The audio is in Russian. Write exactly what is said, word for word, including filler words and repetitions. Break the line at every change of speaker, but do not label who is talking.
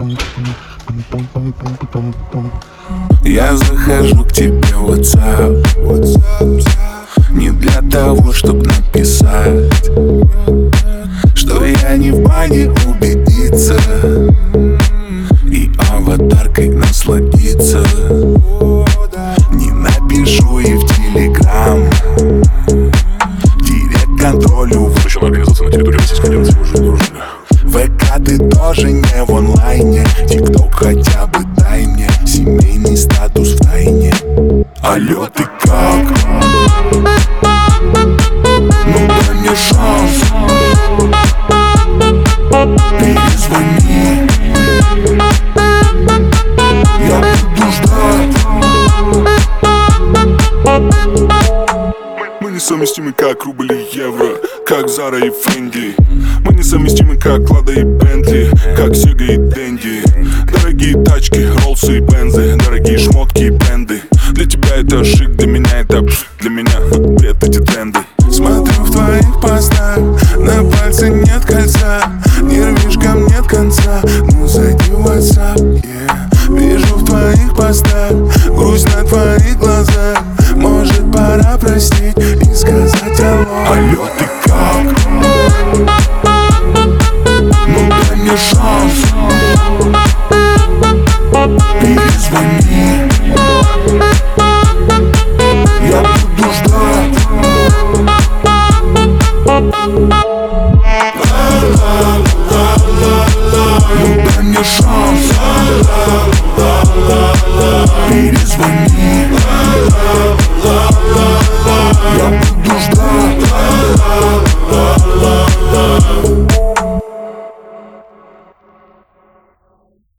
Я захожу к тебе в WhatsApp не для того, чтоб написать, что я не в бане убедиться и аватаркой насладиться. Не напишу и в Telegram директ контролю.
Запрещена организация на территории Российской Федерации. Уже нарушено.
ВК ты тоже не в онлайне. ТикТок хотя бы дай мне семейный статус в тайне. Алло, ты как? Ну дай мне шанс, перезвони, я буду ждать. Мы несовместимы, как рубль и евро, как Зара и Фенди. Мы несовместимы, как Лада и Бентли, как Сега и Дэнди. Дорогие тачки, Роллсы и Бензы, дорогие шмотки и бренды. Для тебя это шик, для меня это пш, для меня бред эти тренды. Смотрю в твоих постах, на пальце нет кольца, нервишкам нет конца. Ну зайди в WhatsApp, yeah. Вижу в твоих постах грусть на твоих глазах. Может пора простить и сказать алло. Алло, ты как? Ну дай мне шанс, перезвони, я буду ждать. Ну дай мне шанс, перезвони.